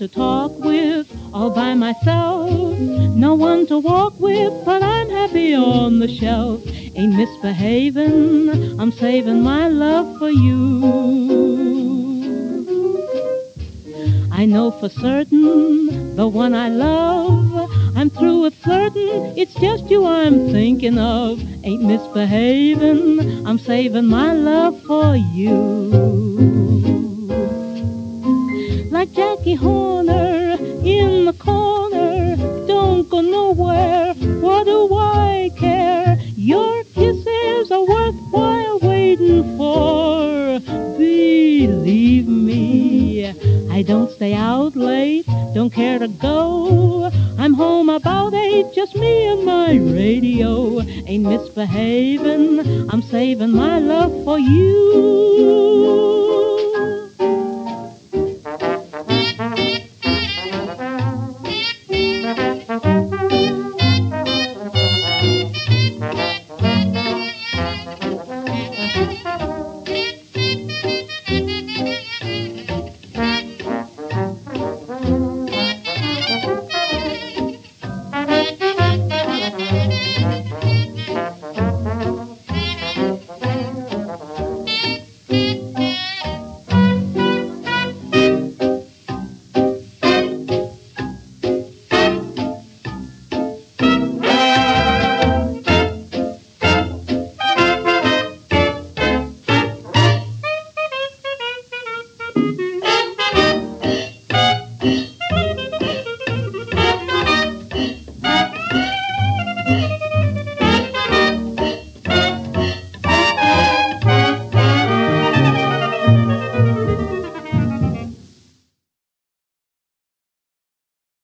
to talk with, all by myself. No one to walk with, but I'm happy on the shelf. Ain't misbehaving, I'm saving my love for you. I know for certain, the one I love, I'm through with flirting, it's just you I'm thinking of. Ain't misbehaving, I'm saving my love for you. Like Jackie Horner in the corner, don't go nowhere, what do I care? Your kisses are worthwhile waiting for. Believe me, I don't stay out late, don't care to go. I'm home about 8, just me and my radio. Ain't misbehaving, I'm saving my love for you.